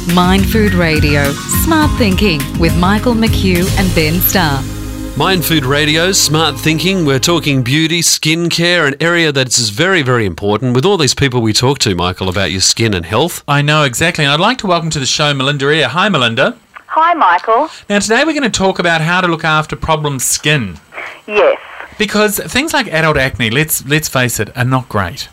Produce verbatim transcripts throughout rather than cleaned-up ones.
Mind Food Radio, Smart Thinking with Michael McHugh and Ben Starr. Mind Food Radio, Smart Thinking. We're talking beauty, skin care, an area that is very, very important with all these people we talk to, Michael, about your skin and health. I know, exactly. And I'd like to welcome to the show Melinda Eyre. Hi, Melinda. Hi, Michael. Now, today we're going to talk about how to look after problem skin. Yes. Because things like adult acne, let's let's face it, are not great.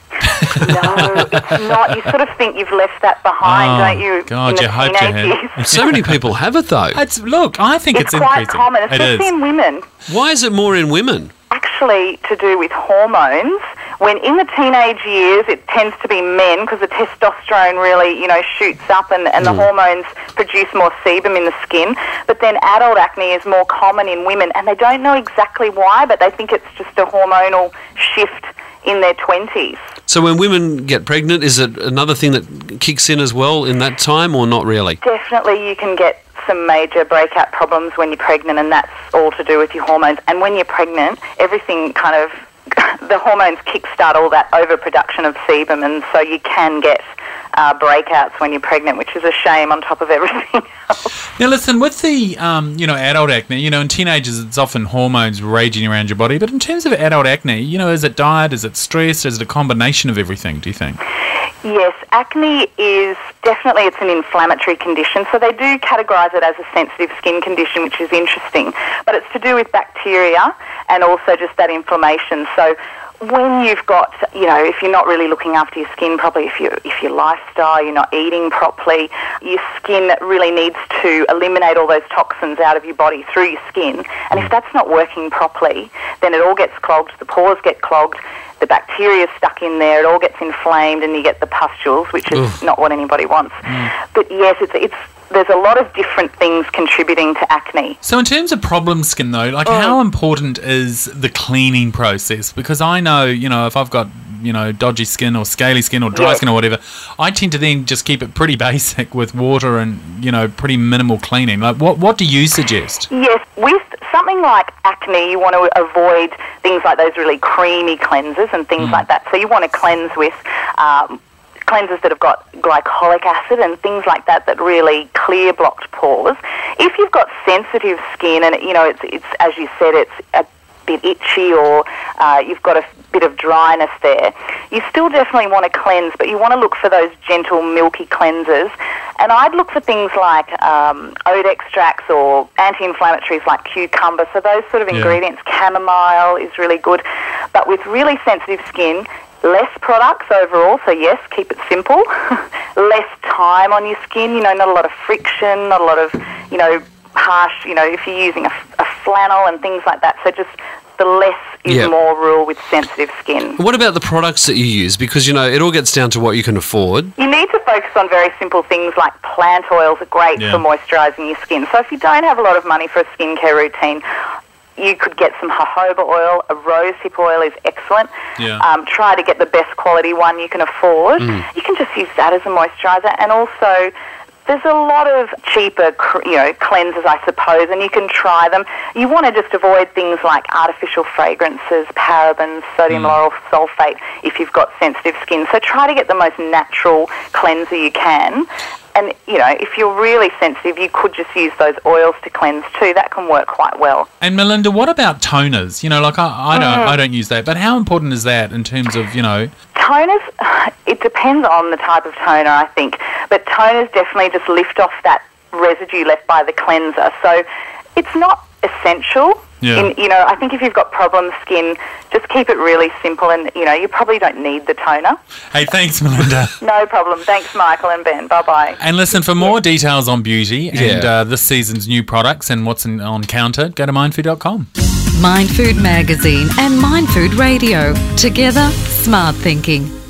No, it's not. You sort of think you've left that behind, Oh, don't you? God, in the you hope you teenage had. years. So many people have it, though. It's, look, I think It's it's, quite increasing. common, It especially is. in women. Why is it more in women? Actually, to do with hormones. When in the teenage years, it tends to be men because the testosterone really, you know, shoots up and, and the hormones produce more sebum in the skin. But then adult acne is more common in women, and they don't know exactly why, but they think it's just a hormonal shift in their twenties. So when women get pregnant, is it another thing that kicks in as well in that time, or not really? Definitely you can get some major breakout problems when you're pregnant, and that's all to do with your hormones. And when you're pregnant, everything kind of, the hormones kickstart all that overproduction of sebum, and so you can get uh, breakouts when you're pregnant, which is a shame on top of everything else. Now, listen, with the, um, you know, adult acne, you know, in teenagers it's often hormones raging around your body, but in terms of adult acne, you know, is it diet, is it stress, is it a combination of everything, do you think? Yes, acne is definitely, it's an inflammatory condition, so they do categorise it as a sensitive skin condition, which is interesting, but it's to do with bacteria and also just that inflammation. So when you've got, you know, if you're not really looking after your skin properly, if, you, if your lifestyle, you're not eating properly, your skin really needs to eliminate all those toxins out of your body through your skin, and if that's not working properly, then it all gets clogged, the pores get clogged, the bacteria is stuck in there, it all gets inflamed, and you get the pustules, which is Oof. not what anybody wants. Mm. But yes, it's it's there's a lot of different things contributing to acne. So in terms of problem skin, though, like Mm. how important is the cleaning process? Because I know, you know, if I've got, you know, dodgy skin or scaly skin or dry Yes. skin or whatever, I tend to then just keep it pretty basic with water and, you know, pretty minimal cleaning. Like, what, what do you suggest? Yes, with something like acne, you want to avoid things like those really creamy cleansers and things like that. So you want to cleanse with um, cleansers that have got glycolic acid and things like that that really clear blocked pores. If you've got sensitive skin and, you know, it's, it's as you said, it's a bit itchy or uh, you've got a bit of dryness there, you still definitely want to cleanse, but you want to look for those gentle, milky cleansers. And I'd look for things like um, oat extracts or anti-inflammatories like cucumber. So those sort of Yeah. ingredients, chamomile is really good. But with really sensitive skin, less products overall, so yes, keep it simple. Less time on your skin, you know, not a lot of friction, not a lot of, you know, harsh, you know, if you're using a, a flannel and things like that. So just the less is Yeah. more rule with sensitive skin. What about the products that you use? Because, you know, it all gets down to what you can afford. You need to focus on very simple things like plant oils are great Yeah. for moisturising your skin. So if you don't have a lot of money for a skincare routine, you could get some jojoba oil. A rosehip oil is excellent. Yeah. Um, try to get the best quality one you can afford. You can just use that as a moisturiser. And also, there's a lot of cheaper, cr- you know, cleansers, I suppose, and you can try them. You want to just avoid things like artificial fragrances, parabens, sodium lauryl sulfate if you've got sensitive skin. So try to get the most natural cleanser you can. And, you know, if you're really sensitive, you could just use those oils to cleanse too. That can work quite well. And Melinda, what about toners? You know, like I, I don't, I don't use that, but how important is that in terms of, you know? Toners, it depends on the type of toner, I think. But toners definitely just lift off that residue left by the cleanser. So it's not essential. Yeah. In, you know, I think if you've got problem skin, just keep it really simple and, you know, you probably don't need the toner. Hey, thanks, Melinda. No problem. Thanks, Michael and Ben. Bye-bye. And listen, for more details on beauty and Yeah. uh, this season's new products and what's in, on counter, go to mindfood dot com. Mind Food Magazine and Mind Food Radio. Together, smart thinking.